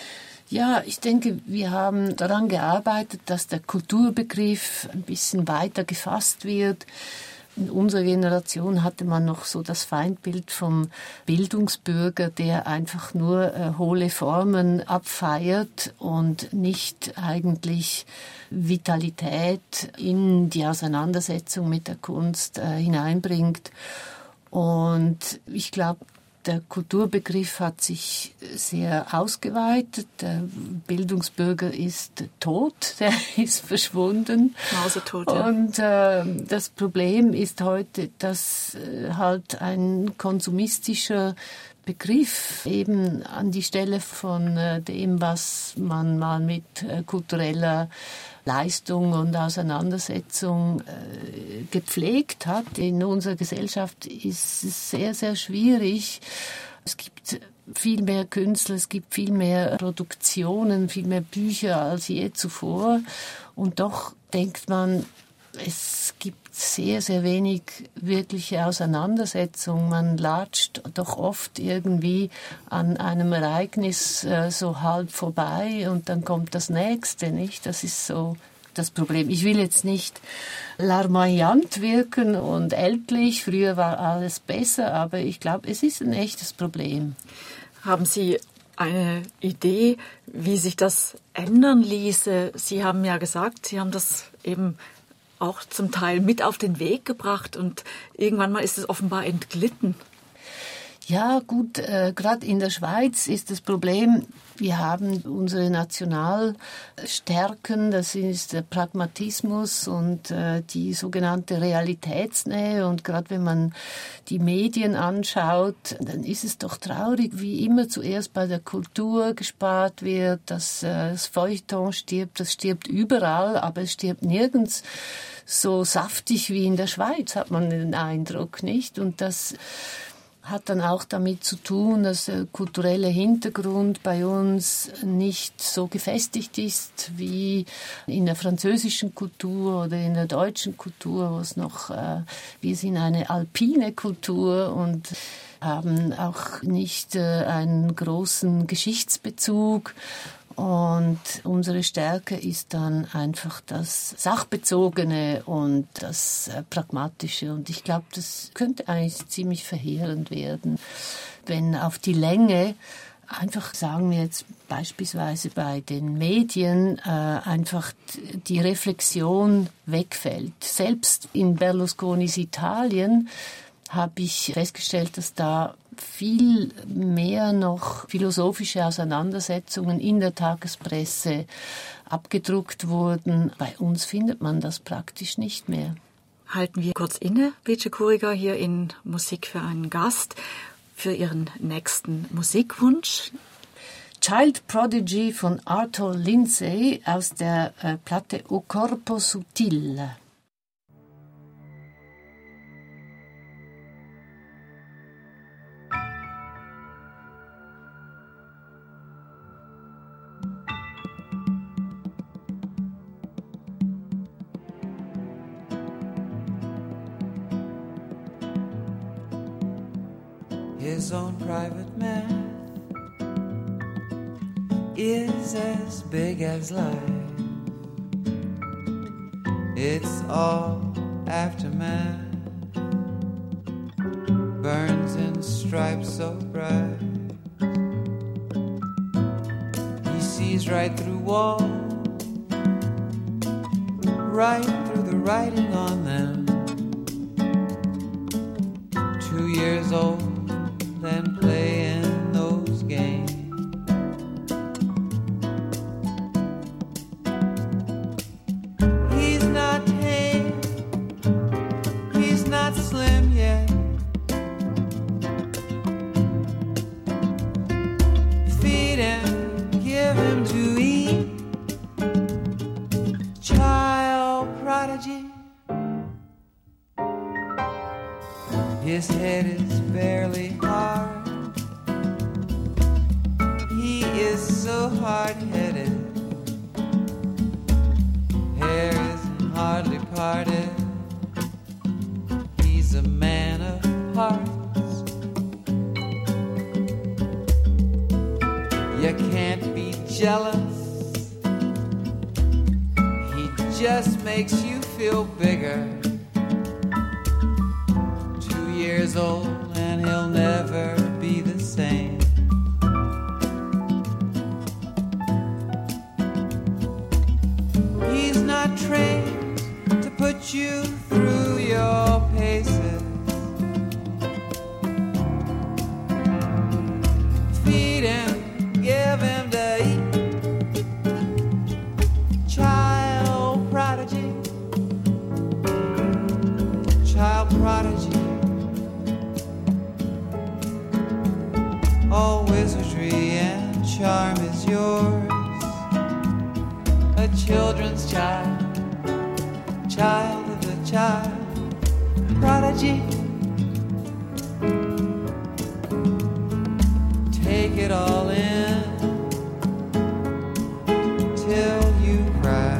Ja, ich denke, wir haben daran gearbeitet, dass der Kulturbegriff ein bisschen weiter gefasst wird. In unserer Generation hatte man noch so das Feindbild vom Bildungsbürger, der einfach nur äh, hohle Formen abfeiert und nicht eigentlich Vitalität in die Auseinandersetzung mit der Kunst äh, hineinbringt. Und ich glaube, der Kulturbegriff hat sich sehr ausgeweitet. Der Bildungsbürger ist tot, der ist verschwunden. Mausetot, ja. Und äh, das Problem ist heute, dass äh, halt ein konsumistischer Begriff eben an die Stelle von äh, dem, was man mal mit äh, kultureller Leistung und Auseinandersetzung äh, gepflegt hat. In unserer Gesellschaft ist es sehr, sehr schwierig. Es gibt viel mehr Künstler, es gibt viel mehr Produktionen, viel mehr Bücher als je zuvor. Und doch denkt man, es gibt sehr, sehr wenig wirkliche Auseinandersetzung. Man latscht doch oft irgendwie an einem Ereignis äh, so halb vorbei und dann kommt das Nächste, nicht? Das ist so das Problem. Ich will jetzt nicht larmoyant wirken und ältlich. Früher war alles besser, aber ich glaube, es ist ein echtes Problem. Haben Sie eine Idee, wie sich das ändern ließe? Sie haben ja gesagt, Sie haben das eben auch zum Teil mit auf den Weg gebracht und irgendwann mal ist es offenbar entglitten. Ja, gut, äh, gerade in der Schweiz ist das Problem, wir haben unsere Nationalstärken, das ist der Pragmatismus und äh, die sogenannte Realitätsnähe. Und gerade wenn man die Medien anschaut, dann ist es doch traurig, wie immer zuerst bei der Kultur gespart wird, dass äh, das Feuilleton stirbt, das stirbt überall, aber es stirbt nirgends so saftig wie in der Schweiz, hat man den Eindruck, nicht? Und das hat dann auch damit zu tun, dass der kulturelle Hintergrund bei uns nicht so gefestigt ist wie in der französischen Kultur oder in der deutschen Kultur, wo es noch, äh, wir sind eine alpine Kultur und haben auch nicht äh, einen großen Geschichtsbezug. Und unsere Stärke ist dann einfach das Sachbezogene und das äh, Pragmatische. Und ich glaube, das könnte eigentlich ziemlich verheerend werden, wenn auf die Länge, einfach sagen wir jetzt beispielsweise bei den Medien, äh, einfach die Reflexion wegfällt. Selbst in Berlusconis Italien habe ich festgestellt, dass da viel mehr noch philosophische Auseinandersetzungen in der Tagespresse abgedruckt wurden. Bei uns findet man das praktisch nicht mehr. Halten wir kurz inne, Wice Kuriger, hier in Musik für einen Gast, für Ihren nächsten Musikwunsch. Child Prodigy von Arthur Lindsay aus der äh, Platte O Corpo Sutil. His own private math is as big as life. It's all aftermath, burns in stripes so bright. He sees right through walls, right through the writing on them. Two years old and playing those games. He's not tame, he's not slim yet. Feed him, give him to eat. Child prodigy. His head is barely hard. He is so hard-headed. Hair isn't hardly parted. He's a man of parts. You can't be jealous. He just makes you feel bigger. Years old and he'll never be the same. He's not trained to put you through your paces. Feed him, give him to eat. Child prodigy. Child prodigy. All wizardry and charm is yours. A children's child, child of a child, prodigy. Take it all in till you cry.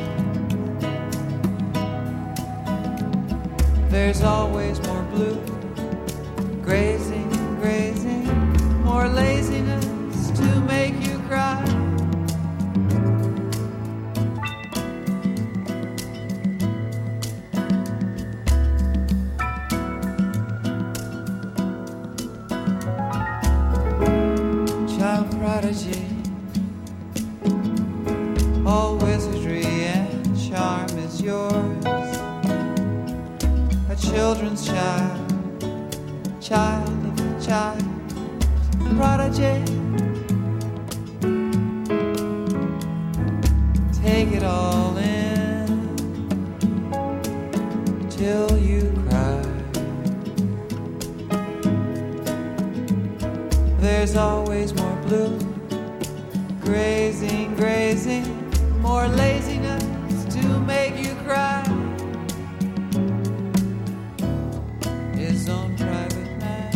There's always more blue, grazing, grazing, more laziness to make you cry. Child prodigy, all wizardry and charm is yours. A children's child, child of a child, prodigy. Take it all in till you cry. There's always more blue, grazing, grazing, more laziness to make you cry. His own private man.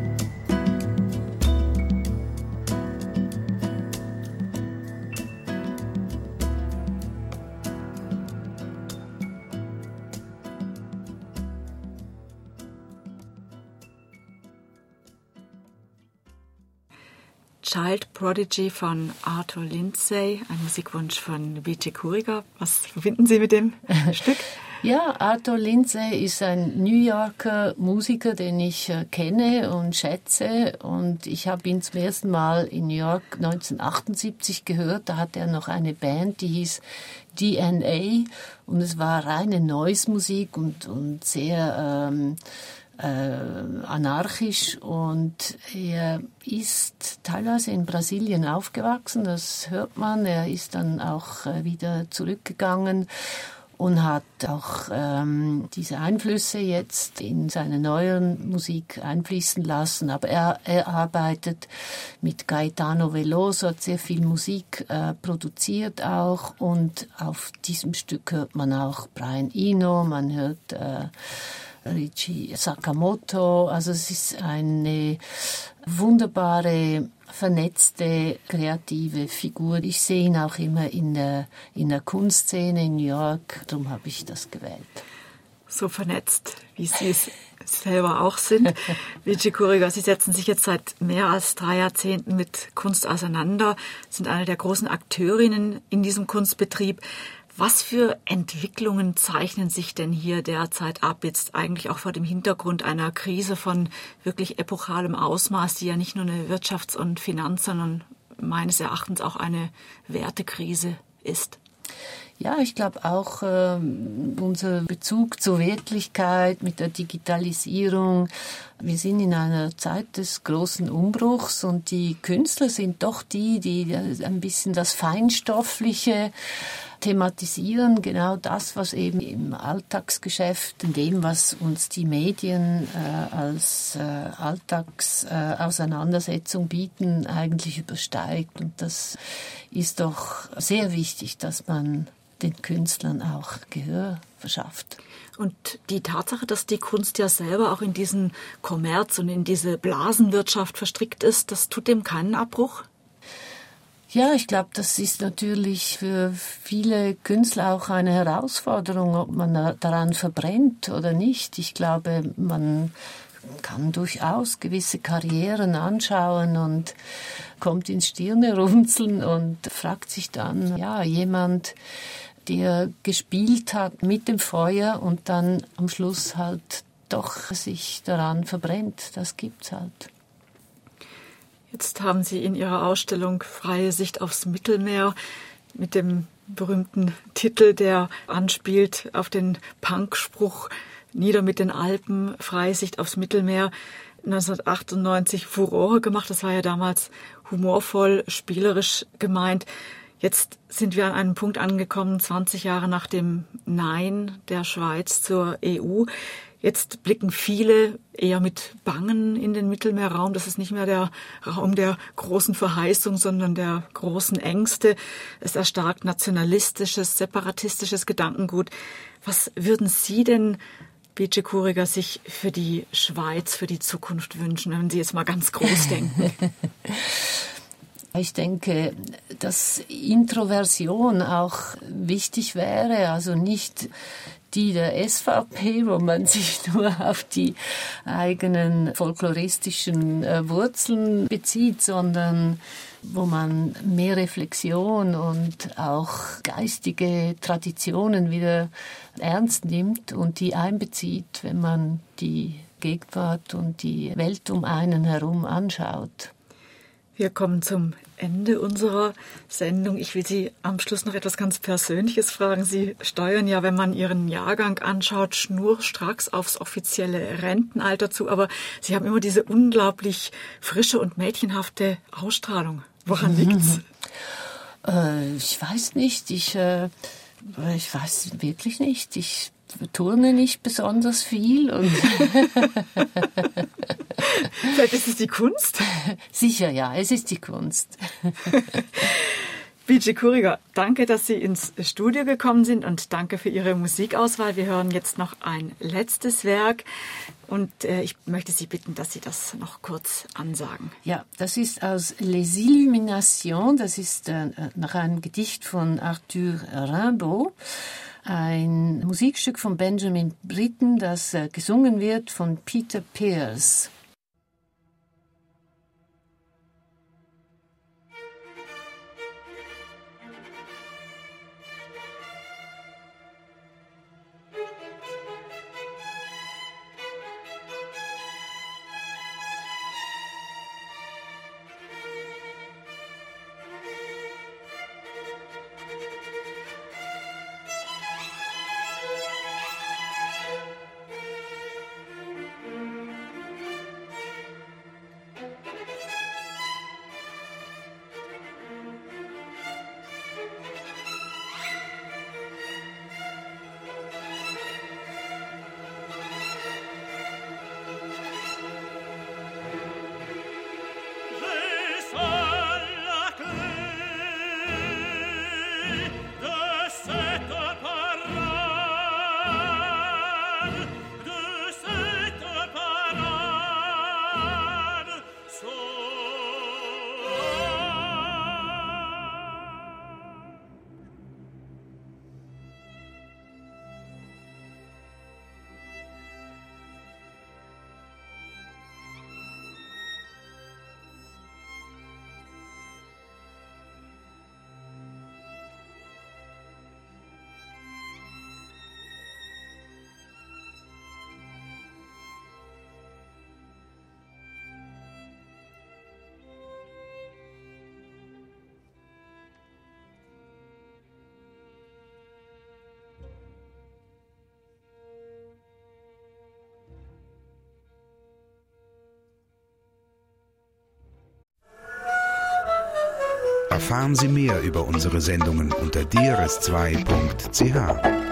Child Prodigy von Arthur Lindsay, ein Musikwunsch von Vici Kuriga. Was verbinden Sie mit dem Stück? Ja, Arthur Lindsay ist ein New Yorker Musiker, den ich äh, kenne und schätze. Und ich habe ihn zum ersten Mal in New York neunzehnhundertachtundsiebzig gehört. Da hatte er noch eine Band, die hieß D N A. Und es war reine Noise-Musik und, und sehr ähm, äh, anarchisch. Und er ist teilweise in Brasilien aufgewachsen, das hört man. Er ist dann auch äh, wieder zurückgegangen und hat auch ähm, diese Einflüsse jetzt in seine neuen Musik einfließen lassen. Aber er, er arbeitet mit Gaetano Veloso, hat sehr viel Musik äh, produziert auch. Und auf diesem Stück hört man auch Brian Eno, man hört äh, Richie Sakamoto. Also es ist eine wunderbare, vernetzte, kreative Figur. Ich sehe ihn auch immer in der, in der Kunstszene in New York. Darum habe ich das gewählt. So vernetzt, wie Sie es selber auch sind. Vici Kuriga, Sie setzen sich jetzt seit mehr als drei Jahrzehnten mit Kunst auseinander, sind eine der großen Akteurinnen in diesem Kunstbetrieb. Was für Entwicklungen zeichnen sich denn hier derzeit ab, jetzt eigentlich auch vor dem Hintergrund einer Krise von wirklich epochalem Ausmaß, die ja nicht nur eine Wirtschafts- und Finanz-, sondern meines Erachtens auch eine Wertekrise ist? Ja, ich glaube auch äh, unser Bezug zur Wirklichkeit mit der Digitalisierung. Wir sind in einer Zeit des großen Umbruchs und die Künstler sind doch die, die ein bisschen das Feinstoffliche thematisieren, genau das, was eben im Alltagsgeschäft, in dem, was uns die Medien äh, als äh, Alltagsauseinandersetzung äh, bieten, eigentlich übersteigt. Und das ist doch sehr wichtig, dass man den Künstlern auch Gehör verschafft. Und die Tatsache, dass die Kunst ja selber auch in diesen Kommerz und in diese Blasenwirtschaft verstrickt ist, das tut dem keinen Abbruch? Ja, ich glaube, das ist natürlich für viele Künstler auch eine Herausforderung, ob man daran verbrennt oder nicht. Ich glaube, man kann durchaus gewisse Karrieren anschauen und kommt ins Stirnerunzeln und fragt sich dann, ja, jemand, der gespielt hat mit dem Feuer und dann am Schluss halt doch sich daran verbrennt, das gibt's halt. Jetzt haben Sie in Ihrer Ausstellung Freie Sicht aufs Mittelmeer mit dem berühmten Titel, der anspielt auf den Punkspruch Nieder mit den Alpen, Freie Sicht aufs Mittelmeer, neunzehnhundertachtundneunzig Furore gemacht. Das war ja damals humorvoll, spielerisch gemeint. Jetzt sind wir an einem Punkt angekommen, zwanzig Jahre nach dem Nein der Schweiz zur E U. Jetzt blicken viele eher mit Bangen in den Mittelmeerraum. Das ist nicht mehr der Raum der großen Verheißung, sondern der großen Ängste. Es erstarkt nationalistisches, separatistisches Gedankengut. Was würden Sie denn, Bice Kuriger, sich für die Schweiz, für die Zukunft wünschen, wenn Sie jetzt mal ganz groß denken? Ich denke, dass Introversion auch wichtig wäre, also nicht die der S V P, wo man sich nur auf die eigenen folkloristischen äh, Wurzeln bezieht, sondern wo man mehr Reflexion und auch geistige Traditionen wieder ernst nimmt und die einbezieht, wenn man die Gegenwart und die Welt um einen herum anschaut. Wir kommen zum Ende unserer Sendung. Ich will Sie am Schluss noch etwas ganz Persönliches fragen. Sie steuern ja, wenn man Ihren Jahrgang anschaut, schnurstracks aufs offizielle Rentenalter zu. Aber Sie haben immer diese unglaublich frische und mädchenhafte Ausstrahlung. Woran liegt's? Äh, ich weiß nicht. Ich, äh, ich weiß wirklich nicht. Ich turne nicht besonders viel. Und Vielleicht ist es die Kunst? Sicher, ja, es ist die Kunst. Bice Kuriger, danke, dass Sie ins Studio gekommen sind und danke für Ihre Musikauswahl. Wir hören jetzt noch ein letztes Werk und äh, ich möchte Sie bitten, dass Sie das noch kurz ansagen. Ja, das ist aus Les Illuminations, das ist äh, nach einem Gedicht von Arthur Rimbaud. Ein Musikstück von Benjamin Britten, das äh, gesungen wird von Peter Pears. Erfahren Sie mehr über unsere Sendungen unter d r s zwei punkt c h.